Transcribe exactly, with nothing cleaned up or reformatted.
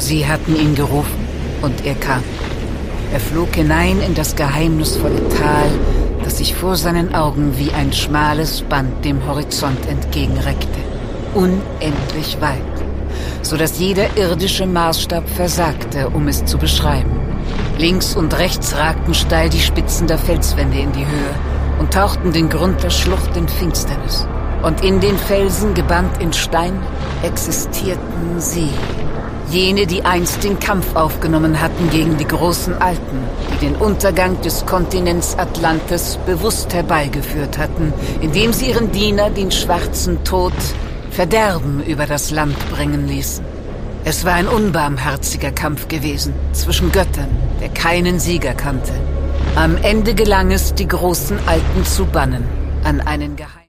Sie hatten ihn gerufen, und er kam. Er flog hinein in das geheimnisvolle Tal, das sich vor seinen Augen wie ein schmales Band dem Horizont entgegenreckte. Unendlich weit, so dass jeder irdische Maßstab versagte, um es zu beschreiben. Links und rechts ragten steil die Spitzen der Felswände in die Höhe und tauchten den Grund der Schlucht in Finsternis. Und in den Felsen, gebannt in Stein, existierten sie. Jene, die einst den Kampf aufgenommen hatten gegen die großen Alten, die den Untergang des Kontinents Atlantis bewusst herbeigeführt hatten, indem sie ihren Diener, den schwarzen Tod, Verderben über das Land bringen ließen. Es war ein unbarmherziger Kampf gewesen zwischen Göttern, der keinen Sieger kannte. Am Ende gelang es, die großen Alten zu bannen an einen Geheim